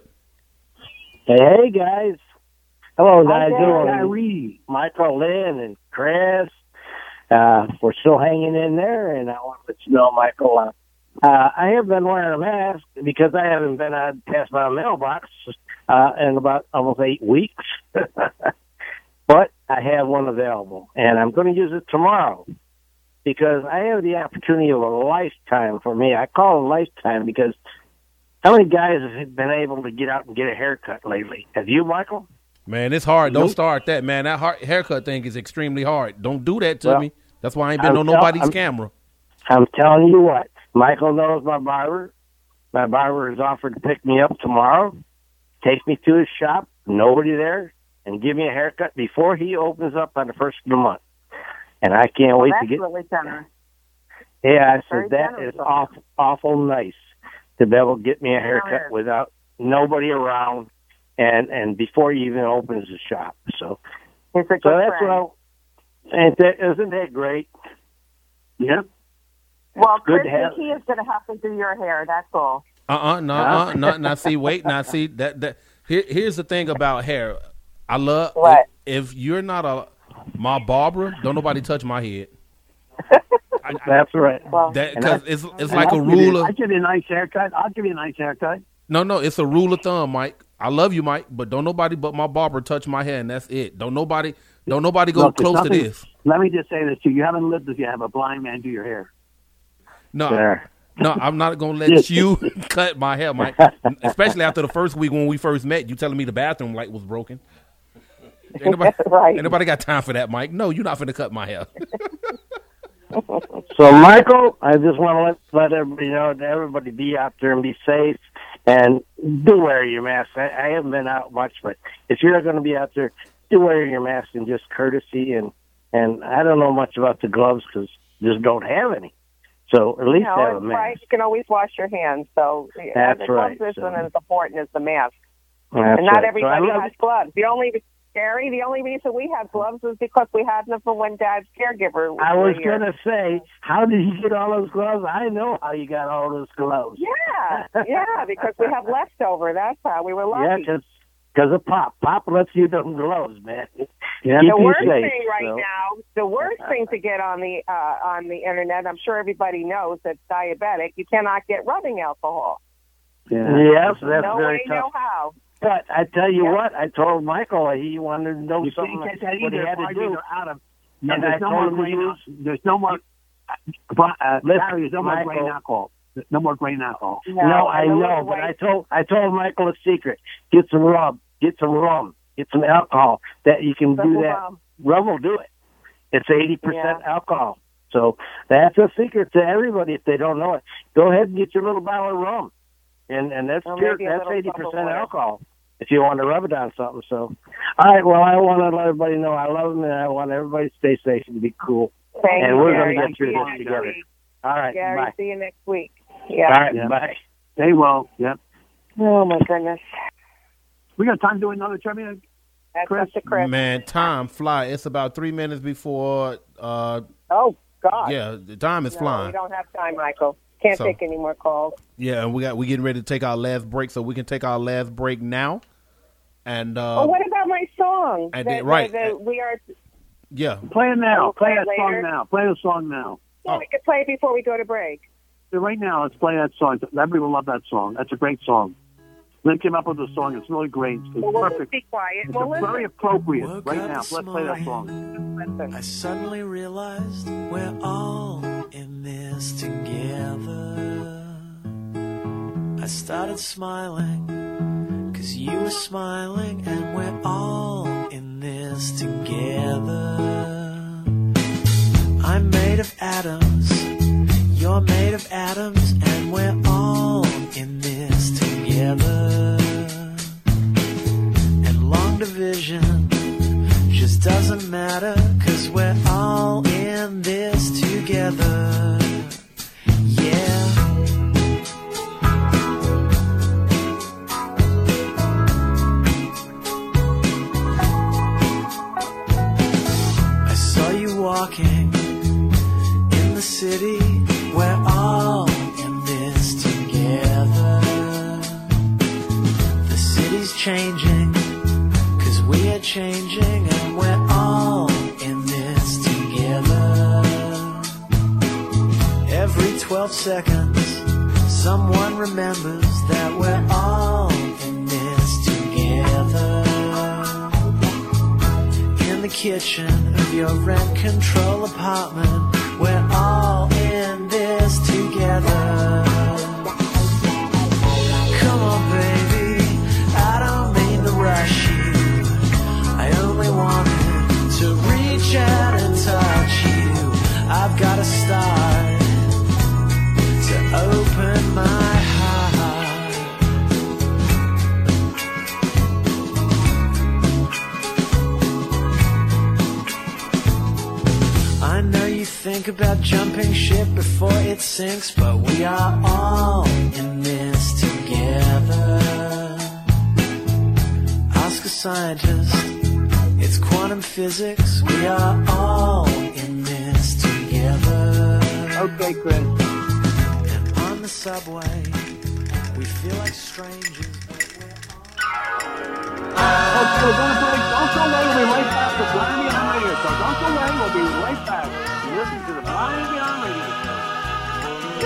Hey guys, hello guys. Hi, Doing Gary. Michael, Lynn, and Chris. Uh, we're still hanging in there, and I want to let you know, Michael. Uh, uh, I have been wearing a mask because I haven't been uh, past my mailbox uh, in about almost eight weeks. But I have one available, and I'm going to use it tomorrow because I have the opportunity of a lifetime for me. I call it a lifetime because how many guys have been able to get out and get a haircut lately? Have you, Michael? Man, it's hard. Don't Nope. start that, man. That har- haircut thing is extremely hard. Don't do that to Well, me. That's why I ain't been I'm on tell- nobody's I'm- camera. I'm telling you what, Michael knows my barber. My barber has offered to pick me up tomorrow, take me to his shop, nobody there, and give me a haircut before he opens up on the first of the month. And I can't Well, wait that's to get. really generous. Yeah, I Very said that generous is of awful, awful nice to be able to get me a Yeah, haircut it is. without nobody around, and and before he even opens the shop. So, It's a good so that's friend. what. Ain't that, isn't that great? Yeah. Well, good Chris to have- he is going to have to do your hair. That's all. Uh uh no uh no now see wait now see that that here, here's the thing about hair. I love What? if, if you're not a my barber, don't nobody touch my head. That's right. That And because I- it's it's and like I'll a give you- rule I'll of give you a nice haircut. I'll give you a nice haircut. no no it's a rule of thumb, Mike. I love you, Mike, but don't nobody but my barber touch my hair, and that's it. Don't nobody don't nobody go Look, there's close to nothing- this. Let me just say this to you. You haven't lived if you have a blind man do your hair. No, There. No, I'm not going to let you cut my hair, Mike. Especially after the first week when we first met, you telling me the bathroom light was broken. Ain't nobody, right. ain't nobody got time for that, Mike. No, you're not finna cut my hair. So, Michael, I just want to let, let everybody know that everybody be out there and be safe. And do wear your mask. I, I haven't been out much, but if you're going to be out there, do wear your mask and just courtesy. And, and I don't know much about the gloves because just don't have any. So at least no, have a it's mask. right. You can always wash your hands. So That's the gloves right. isn't So. as important as the mask. That's and not right. everybody so I love has gloves. The only Gary, the only reason we have gloves is because we had them from when Dad's caregiver was I was here. going to say, how did you get all those gloves? I know how you got all those gloves. Yeah, yeah, because we have leftover. That's how we were lucky. Yeah, because of Pop. Pop lets you them gloves, man. Yeah, Keep the you worst safe, thing right so. now, the worst thing to get on the uh, on the internet, I'm sure everybody knows that's diabetic. You cannot get rubbing alcohol. Yeah. Yes, that's no very way, tough. no how. But I tell you Yeah. what, I told Michael he wanted to know You something can't get that what he either. had to Margins do. are out of. No, And there's I no told more him to grain. use- There's no more. Uh, Listen, Gary, there's no more Michael. grain alcohol. No more grain alcohol. No, I know, but I told I told Michael a secret. Get some rum. Get some rum. Get some alcohol. That you can Some do that. rum. Rum will do it. It's eighty percent Yeah. alcohol. So that's a secret to everybody if they don't know it. Go ahead and get your little bottle of rum, and and that's Or pure, maybe a that's little eighty bottle of percent water. alcohol. If you want to rub it on something, so all right. Well, I want to let everybody know I love them, and I want everybody to stay safe and be cool. Thank and you, we're Gary. going to get through See you this next together. week. All right, Gary, bye. see you next week. Yeah. All right, Yeah. bye. Stay well. Yep. Oh my goodness. We got time to do another trivia. That's Chris? up to Chris. Man, time fly. It's about three minutes before. Uh, Oh God. yeah, the time is no, flying. we don't have time, Michael. Can't So- take any more calls. Yeah, and we got we getting ready to take our last break, so we can take our last break now. And uh, oh, what about my song? and The- then- right. the- the- we are. yeah, Play it now. We'll Play play that it song later. now. Play the song now. Yeah, we could play it before we go to break. So right now, let's play that song. Everybody will love that song. That's a great song. Lynn came up with the song. It's really great. It's Well, we'll perfect. just be quiet. It's Well, listen. very appropriate Woke right up now. this So let's play that morning. song. I suddenly realized we're all in this together. I started smiling, cause you were smiling, and we're all in this together. I'm made of atoms, you're made of atoms, and we're all in this together. And long division just doesn't matter, cause we're all in this together. Yeah. I saw you walking in the city, we're all in this together. The city's changing, cause we are changing, and we're all in this together. Every twelve seconds, someone remembers that we're all in this together. In the kitchen of your rent control apartment, we're all in this together. Come on, baby, I don't mean to rush you. I only wanted to reach out and touch you. I've got to start to open my heart. I know you think about jumping ship before it sinks, but we are all in this together. Ask a scientist, it's quantum physics, we are all in this together. Okay, Chris. And on the subway, we feel like strangers. Okay, we're going to break. Don't go away. We'll be right back to Blind and Beyond Radio Show. Don't go away. We'll be right back. You listen to the Blind and Beyond Radio Show.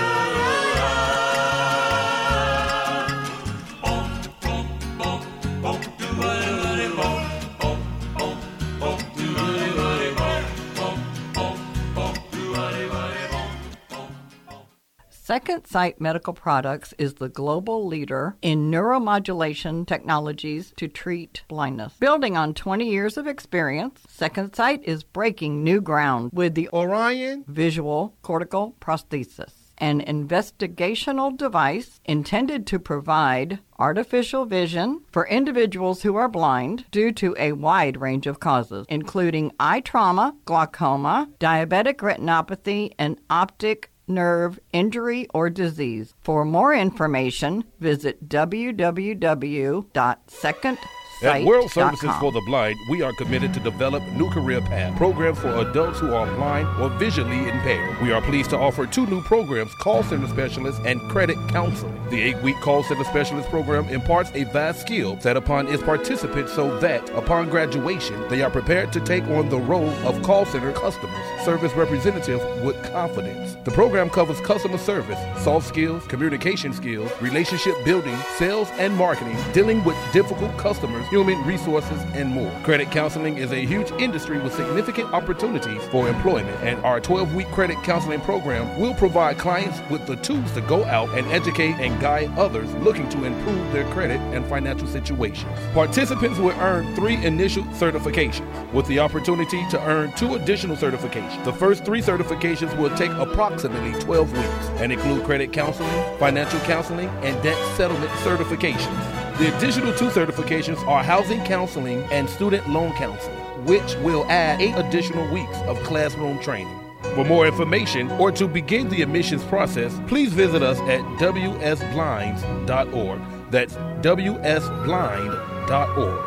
Second Sight Medical Products is the global leader in neuromodulation technologies to treat blindness. Building on twenty years of experience, Second Sight is breaking new ground with the Orion Visual Cortical Prosthesis, an investigational device intended to provide artificial vision for individuals who are blind due to a wide range of causes, including eye trauma, glaucoma, diabetic retinopathy, and optic nerve injury or disease. For more information, visit w w w dot second sight dot com. At World Services for the Blind, we are committed to develop new career paths, programs for adults who are blind or visually impaired. We are pleased to offer two new programs, Call Center Specialist and Credit Counseling. The eight-week Call Center Specialist program imparts a vast skill set upon its participants so that, upon graduation, they are prepared to take on the role of call center customers, service representative with confidence. The program covers customer service, soft skills, communication skills, relationship building, sales and marketing, dealing with difficult customers, human resources, and more. Credit counseling is a huge industry with significant opportunities for employment, and our twelve-week credit counseling program will provide clients with the tools to go out and educate and guide others looking to improve their credit and financial situations. Participants will earn three initial certifications, with the opportunity to earn two additional certifications. The first three certifications will take approximately twelve weeks and include credit counseling, financial counseling, and debt settlement certifications. The additional two certifications are housing counseling and student loan counseling, which will add eight additional weeks of classroom training. For more information or to begin the admissions process, please visit us at w s blinds dot org. That's w s blind dot org.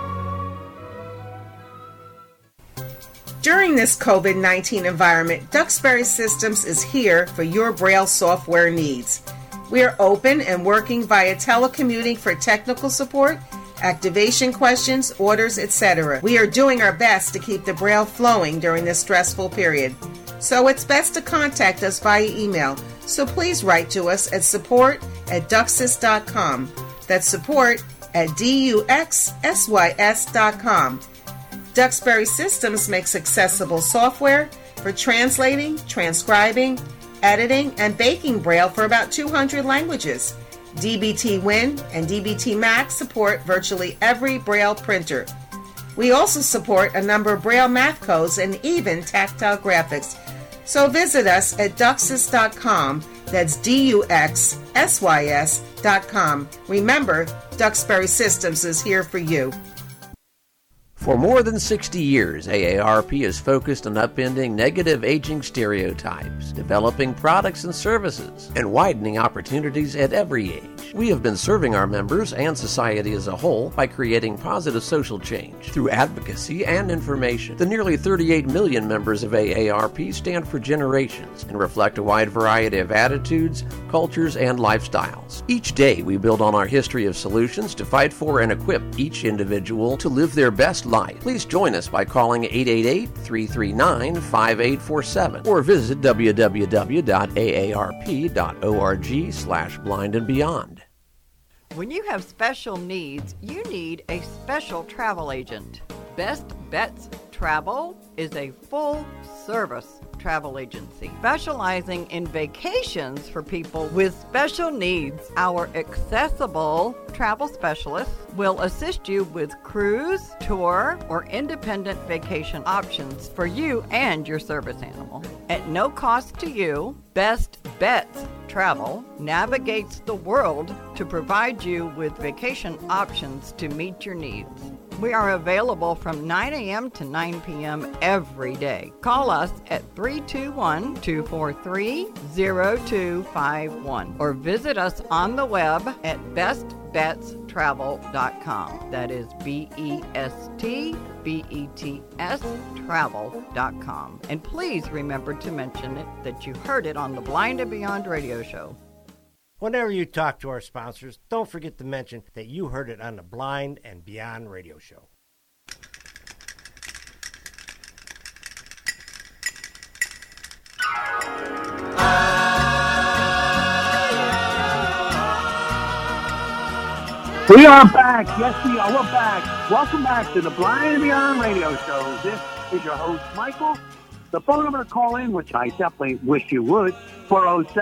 During this COVID nineteen environment, Duxbury Systems is here for your Braille software needs. We are open and working via telecommuting for technical support, activation questions, orders, et cetera. We are doing our best to keep the Braille flowing during this stressful period. So it's best to contact us via email. So please write to us at support at duxsys dot com. That's support at D U X S Y S dot com. Duxbury Systems makes accessible software for translating, transcribing, editing, and baking Braille for about two hundred languages. D B T Win and D B T Max support virtually every Braille printer. We also support a number of Braille math codes and even tactile graphics. So visit us at duxsys dot com. That's D U X S Y S dot com. Remember, Duxbury Systems is here for you. For more than sixty years, A A R P is focused on upending negative aging stereotypes, developing products and services, and widening opportunities at every age. We have been serving our members and society as a whole by creating positive social change through advocacy and information. The nearly thirty-eight million members of A A R P stand for generations and reflect a wide variety of attitudes, cultures, and lifestyles. Each day, we build on our history of solutions to fight for and equip each individual to live their best life. Please join us by calling eight eight eight, three three nine, five eight four seven or visit w w w dot a a r p dot org slash blind and beyond. When you have special needs, you need a special travel agent. Best Bets Travel is a full-service travel agency specializing in vacations for people with special needs. Our accessible travel specialists will assist you with cruise, tour, or independent vacation options for you and your service animal. At no cost to you, Best Bets Travel navigates the world to provide you with vacation options to meet your needs. We are available from nine a.m. to nine p.m. every day. Call us at three two one, two four three, zero two five one or visit us on the web at best bets travel dot com. That is B E S T B E T S travel dot com. And please remember to mention it that you heard it on the Blind and Beyond radio show. Whenever you talk to our sponsors, don't forget to mention that you heard it on the Blind and Beyond radio show. We are back. Yes, we are. We're back. Welcome back to the Blind and Beyond radio show. This is your host, Michael. The phone number to call in, which I definitely wish you would, four oh seven,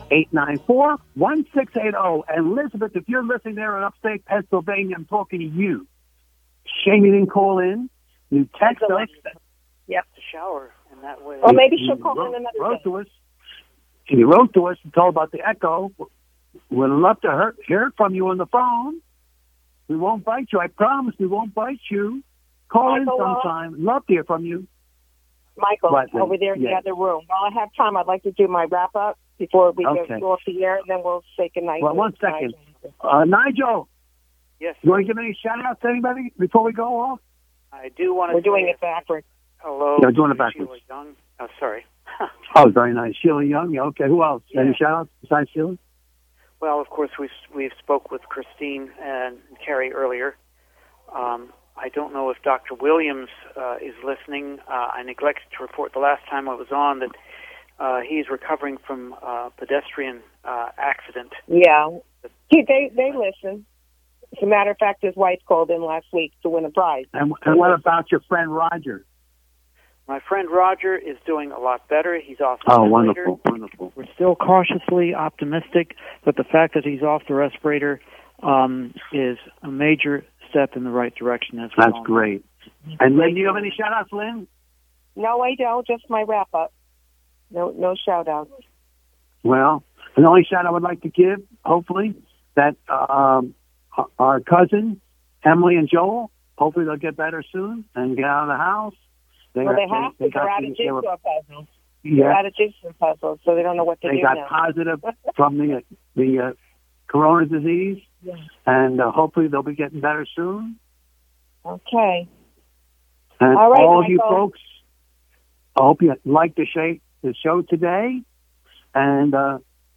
eight nine four, one six eight zero. And Elizabeth, if you're listening there in upstate Pennsylvania, I'm talking to you. Shame you didn't call in. You text us. Yep. To shower, and that way. Or maybe she'll You call wrote, in another wrote day. to us. And you wrote to us and told about the echo. We'd love to hear, hear from you on the phone. We won't bite you. I promise we won't bite you. Call Michael, in sometime. Love to hear from you. Michael, What, then? over there in the Yeah. other room. While I have time, I'd like to do my wrap-up before we Okay. go off the air, then we'll say goodnight. Well, one second. Uh, Nigel, Yes. you want to give any shout-outs to anybody before we go off? I do want to. We're doing say it backwards. Hello. Yeah, doing it to backwards. Sheila Young. Oh, sorry. Oh, very nice. Sheila Young. Yeah, okay. Who else? Any shout-outs besides Sheila? Well, of course, we've we've spoke with Christine and Carrie earlier. Um, I don't know if Doctor Williams uh, is listening. Uh, I neglected to report the last time I was on that uh, he's recovering from uh, pedestrian uh, accident. Yeah. He, they, they listen. As a matter of fact, his wife called in last week to win a prize. And, and what about your friend Roger? My friend Roger is doing a lot better. He's off the Oh, respirator. wonderful, wonderful. We're still cautiously optimistic, but the fact that he's off the respirator um, is a major step in the right direction. As That's well. great. And Lynn, do you have any shout-outs, Lynn? No, I don't. Just my wrap-up. No, no shout-outs. Well, the only shout I would like to give, hopefully, that um, our cousin, Emily and Joel, hopefully they'll get better soon and get out of the house. Well, got- they have to. they They're got out the- of they were- jigsaw puzzles. They're Yeah. out of jigsaw puzzles, so they don't know what to They do got now. positive from the the uh, corona disease, Yeah. and uh, hopefully they'll be getting better soon. Okay. And All right, all of you Michael. folks, I hope you liked the, sh- the show today. And uh,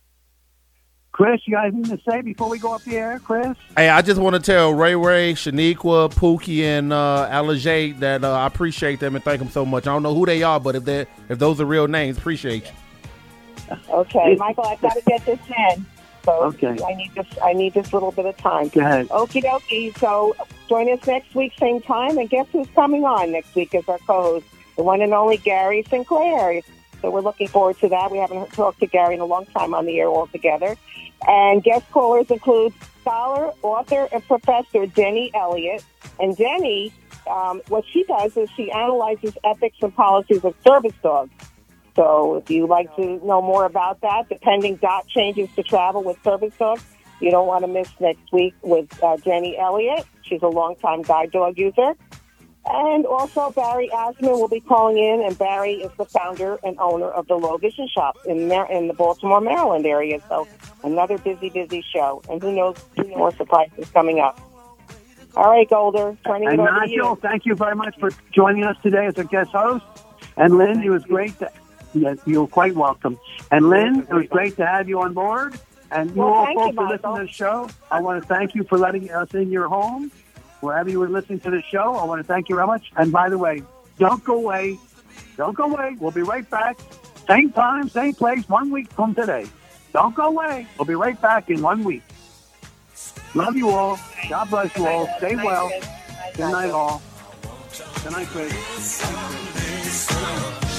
Chris, you got anything to say before we go up the air, Chris? Hey, I just want to tell Ray Ray, Shaniqua, Pookie, and uh, Alajay that uh, I appreciate them and thank them so much. I don't know who they are, but if they if those are real names, appreciate you. Okay, Michael, I've got to get this in. So Okay. I need this. I need this little bit of time. Go ahead. Okie dokie. So join us next week, same time. And guess who's coming on next week as our co-host? The one and only Gary Sinclair. So we're looking forward to that. We haven't talked to Gary in a long time on the air altogether. And guest callers include scholar, author, and professor Denny Elliott. And Denny, um, what she does is she analyzes ethics and policies of service dogs. So if you'd like to know more about that, the pending dot changes to travel with service dogs, you don't want to miss next week with uh, Jenny Elliott. She's a longtime guide dog user. And also Barry Asman will be calling in, and Barry is the founder and owner of the Low Vision Shop in Mar- in the Baltimore, Maryland area. So another busy, busy show. And who knows, who more surprises coming up. All right, Golder, turning And it over to Nigel, you. thank you very much for joining us today as a guest host. And Lynn, it was great. To, yeah, you were quite welcome. And Lynn, it was great to have you on board. And you Well, all thank folks you, who listen Michael. to the show, I want to thank you for letting us in your home. Wherever you were listening to the show, I want to thank you very much. And by the way, don't go away. Don't go away. We'll be right back. Same time, same place, one week from today. Don't go away. We'll be right back in one week. Love you all. God bless you all. Stay well. Good night, all. Good night, Chris.